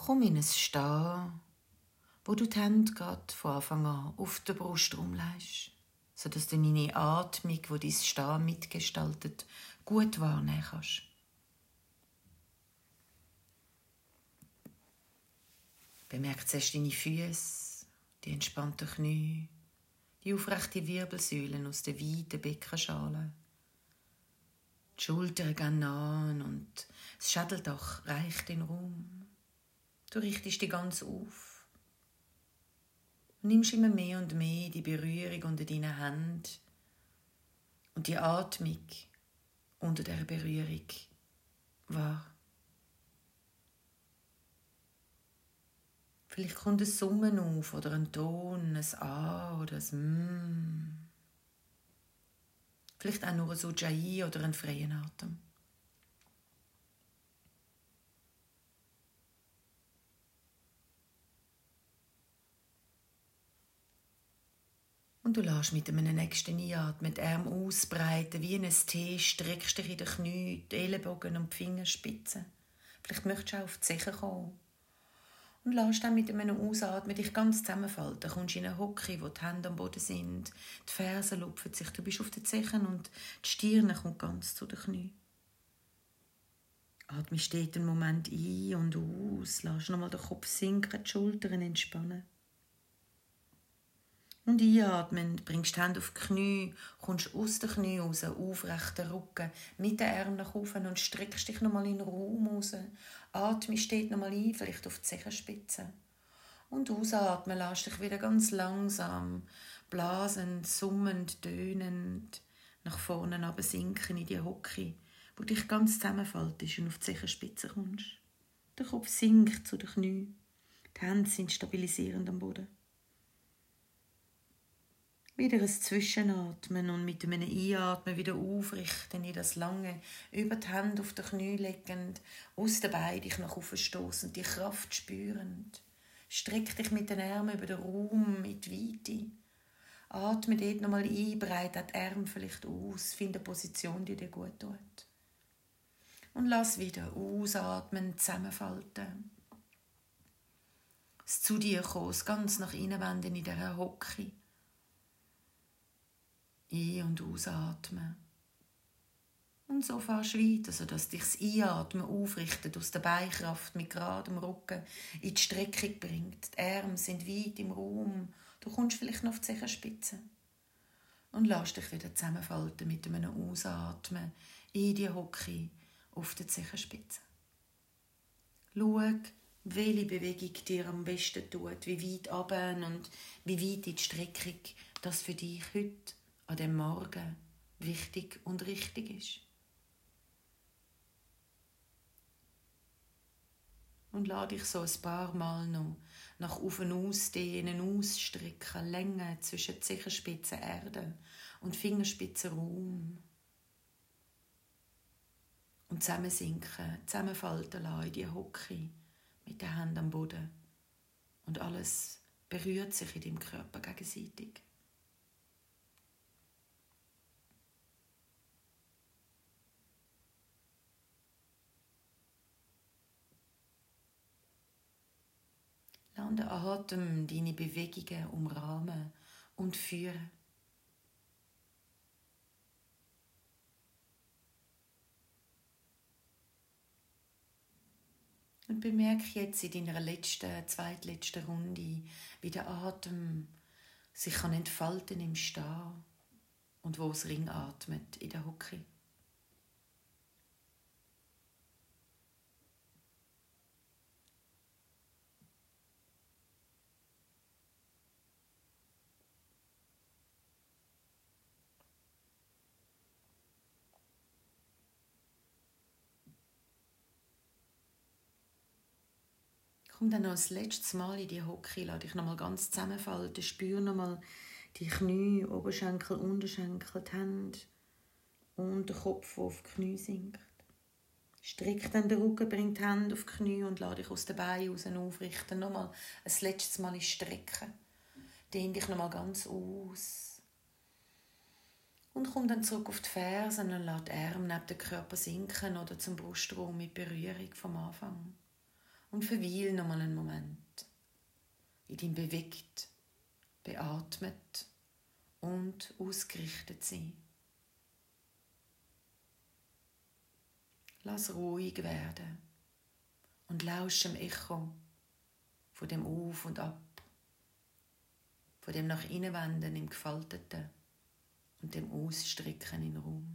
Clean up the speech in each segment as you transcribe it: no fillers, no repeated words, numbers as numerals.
Komm in ein Stehen, wo du die Hände gerade von Anfang an auf der Brust rumlegst, sodass du deine Atmung, die dein Stehen mitgestaltet, gut wahrnehmen kannst. Bemerk zuerst deine Füße, die entspannten Knie, die aufrechte Wirbelsäule aus der weiten Beckenschale. Die Schultern gehen an und das Schädeldach reicht in den Raum. Du richtest dich ganz auf und nimmst immer mehr und mehr die Berührung unter deinen Händen und die Atmung unter dieser Berührung wahr. Vielleicht kommt ein Summen auf oder ein Ton, ein A oder ein Vielleicht auch nur ein Ujjayi oder einen freien Atem. Und du lässt mit einem nächsten Einatmen die Arme ausbreiten, wie ein T, streckst dich in den Knien, die Ellenbogen und die Fingerspitzen. Vielleicht möchtest du auch auf die Zechen kommen. Und lässt dann mit einem Ausatmen dich ganz zusammenfalten. Kommst in eine Hocke, wo die Hände am Boden sind, die Fersen lupfen sich, du bist auf den Zechen und die Stirn kommt ganz zu den Knien. Atme steht einen Moment ein und aus, lass nochmal den Kopf sinken, die Schultern entspannen. Und einatmend bringst die Hände auf die Knie, kommst aus den Knien raus, aufrechten Rücken, mit den Armen nach oben und streckst dich nochmal in den Raum raus. Atme steht nochmal ein, vielleicht auf die Zehenspitze. Und ausatmen, lass dich wieder ganz langsam, blasend, summend, tönend, nach vorne runter sinken in die Hocke, wo dich ganz zusammenfaltest und auf die Zehenspitze kommst. Der Kopf sinkt zu den Knien, die Hände sind stabilisierend am Boden. Wieder ein Zwischenatmen und mit einem Einatmen wieder aufrichten in das Lange, über die Hände auf die Knie legend, aus den Beinen dich nach oben stossend, die Kraft spürend. Streck dich mit den Armen über den Raum, in die Weite. Atme dort nochmal ein, breite die Arme vielleicht aus, finde eine Position, die dir gut tut. Und lass wieder ausatmen, zusammenfalten. Das zu dir kommen, das ganz nach innen wenden in dieser Hocke. Ein- und ausatmen. Und so fährst du weiter, sodass dich das Einatmen aufrichtet, aus der Beinkraft mit geradem Rücken in die Streckung bringt. Die Arme sind weit im Raum. Du kommst vielleicht noch auf die Zehenspitze. Und lass dich wieder zusammenfalten mit einem Ausatmen in die Hocke auf der Zehenspitze. Schau, welche Bewegung dir am besten tut, wie weit runter und wie weit in die Streckung das für dich heute an dem Morgen wichtig und richtig ist. Und lass dich so ein paar Mal noch nach oben ausdehnen, ausstrecken, Länge zwischen Zehenspitzen Erde und Fingerspitzen Raum. Und zusammensinken, zusammenfalten lassen in die Hocke mit den Händen am Boden. Und alles berührt sich in deinem Körper gegenseitig. Lass den Atem deine Bewegungen umrahmen und führen. Und bemerke jetzt in deiner zweitletzten Runde, wie der Atem sich entfalten im Stehen und wo es Ring atmet in der Hocke. Komm dann noch das letzte Mal in die Hocke, lass dich nochmal ganz zusammenfalten, spür nochmal die Knie, Oberschenkel, Unterschenkel, die Hände und den Kopf, der auf die Knie sinkt. Streck dann den Rücken, bring die Hände auf die Knie und lass dich aus den Beinen raus aufrichten. Nochmal ein letztes Mal ins Strecken. Dehn dich nochmal ganz aus. Und komm dann zurück auf die Fersen und lass die Arme neben den Körper sinken oder zum Brustraum mit Berührung vom Anfang. Und verweil noch mal einen Moment in deinem bewegt, beatmet und ausgerichtet sein. Lass ruhig werden und lausch dem Echo von dem Auf und Ab, von dem nach innen wenden im Gefalteten und dem Ausstrecken in den Raum.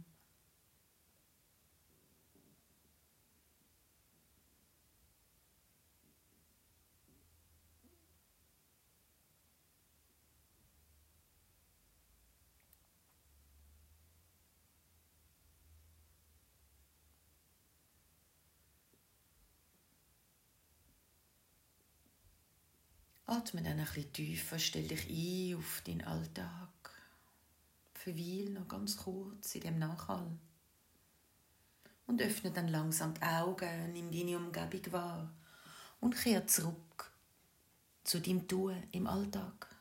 Atme dann ein bisschen tiefer, stell dich ein auf deinen Alltag. Verweil noch ganz kurz in dem Nachhall. Und öffne dann langsam die Augen, nimm deine Umgebung wahr und kehr zurück zu deinem Tun im Alltag.